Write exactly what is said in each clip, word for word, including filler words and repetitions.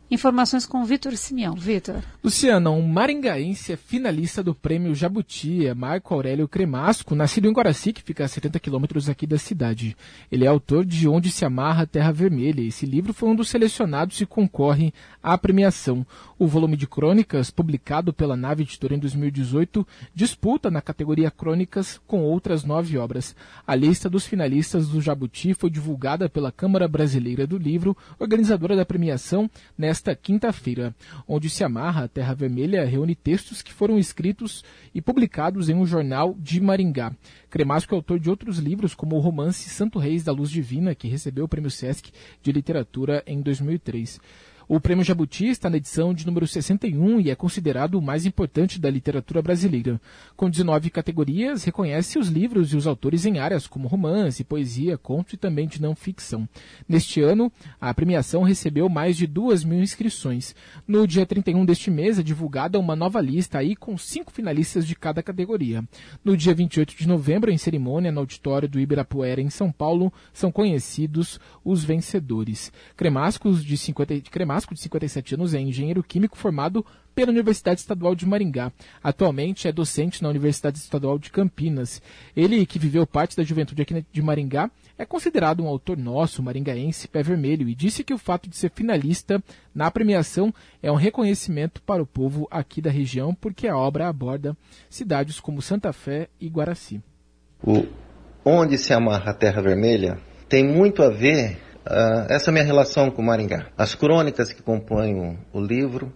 Informações com Vitor Simeão. Vitor. Luciana, um maringaense é finalista do Prêmio Jabuti, é Marco Aurélio Cremasco, nascido em Guaraci, que fica a setenta quilômetros aqui da cidade. Ele é autor de Onde se Amarra a Terra Vermelha. Esse livro foi um dos selecionados e concorre à premiação. O volume de crônicas, publicado pela Nave Editora em dois mil e dezoito, disputa na categoria Crônicas com outras nove obras. A lista dos finalistas do Jabuti foi divulgada pela Câmara Brasileira do Livro, organizadora da premiação, nesta Esta quinta-feira. Onde se Amarra a Terra Vermelha reúne textos que foram escritos e publicados em um jornal de Maringá. Cremasco é autor de outros livros, como o romance Santo Reis da Luz Divina, que recebeu o Prêmio Sesc de Literatura em dois mil e três. O Prêmio Jabuti está na edição de número sessenta e um e é considerado o mais importante da literatura brasileira. Com dezenove categorias, reconhece os livros e os autores em áreas como romance, poesia, conto e também de não ficção. Neste ano, a premiação recebeu mais de duas mil inscrições. No dia trinta e um deste mês é divulgada uma nova lista aí com cinco finalistas de cada categoria. No dia vinte e oito de novembro, em cerimônia no auditório do Ibirapuera, em São Paulo, são conhecidos os vencedores. Cremasco, de cinquenta, Cremasco, de cinquenta e sete anos, é engenheiro químico formado pela Universidade Estadual de Maringá. Atualmente é docente na Universidade Estadual de Campinas. Ele, que viveu parte da juventude aqui de Maringá, é considerado um autor nosso, maringaense, pé vermelho, e disse que o fato de ser finalista na premiação é um reconhecimento para o povo aqui da região, porque a obra aborda cidades como Santa Fé e Guaraci. O Onde se Amarra a Terra Vermelha tem muito a ver Uh, essa minha relação com Maringá. As crônicas que compõem o, o livro,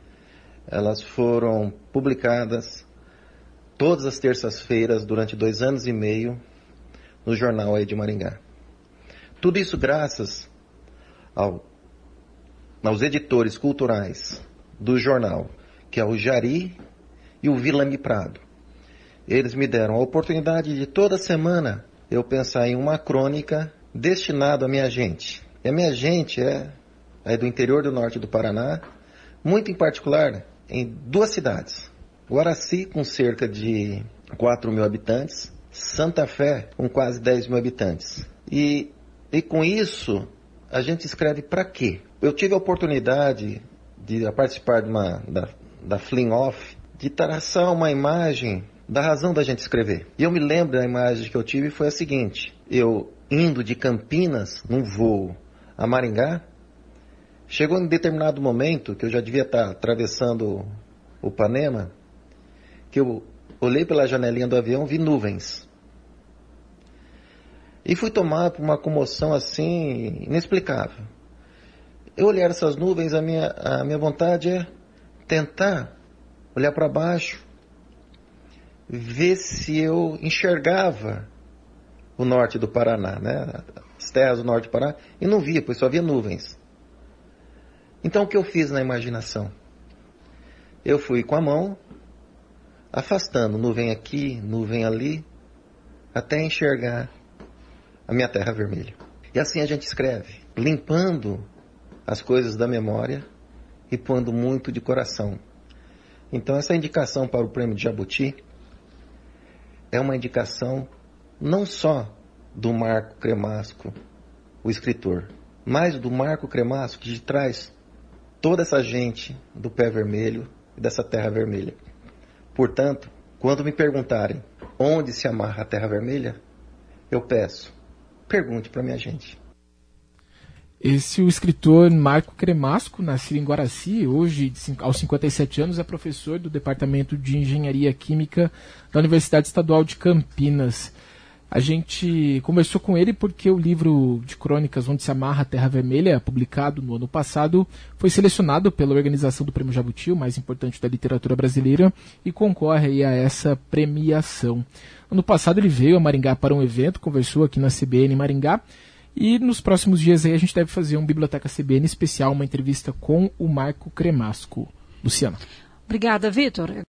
elas foram publicadas todas as terças-feiras durante dois anos e meio no jornal aí de Maringá. Tudo isso graças ao, aos editores culturais do jornal, que é o Jari e o Vilame Prado. Eles me deram a oportunidade de toda semana eu pensar em uma crônica destinado à minha gente. E a minha gente é, é do interior do norte do Paraná, muito em particular em duas cidades. Guaraci, com cerca de quatro mil habitantes, Santa Fé, com quase dez mil habitantes. E, e com isso, a gente escreve para quê? Eu tive a oportunidade de participar de uma, da, da Fling Off, de traçar uma imagem da razão da gente escrever. E eu me lembro da imagem que eu tive foi a seguinte: eu indo de Campinas, num voo a Maringá, chegou em determinado momento, que eu já devia estar atravessando o Panema, que eu olhei pela janelinha do avião, vi nuvens. E fui tomado por uma comoção assim, inexplicável. Eu olhar essas nuvens, a minha, a minha vontade é tentar olhar para baixo, ver se eu enxergava o norte do Paraná, né? As terras do norte do Paraná, e não via, pois só via nuvens. Então o que eu fiz na imaginação? Eu fui com a mão, afastando nuvem aqui, nuvem ali, até enxergar a minha terra vermelha. E assim a gente escreve, limpando as coisas da memória e pondo muito de coração. Então essa indicação para o Prêmio de Jabuti é uma indicação não só do Marco Cremasco, o escritor, mas do Marco Cremasco, que traz toda essa gente do pé vermelho e dessa terra vermelha. Portanto, quando me perguntarem onde se amarra a terra vermelha, eu peço, pergunte para minha gente. Esse é o escritor Marco Cremasco, nascido em Guaraci, hoje, aos cinquenta e sete anos, é professor do Departamento de Engenharia Química da Universidade Estadual de Campinas. A gente conversou com ele porque o livro de crônicas Onde se Amarra a Terra Vermelha, publicado no ano passado, foi selecionado pela organização do Prêmio Jabuti, o mais importante da literatura brasileira, e concorre aí a essa premiação. Ano passado ele veio a Maringá para um evento, conversou aqui na C B N Maringá, e nos próximos dias aí a gente deve fazer um Biblioteca C B N especial, uma entrevista com o Marco Cremasco. Luciana. Obrigada, Vitor.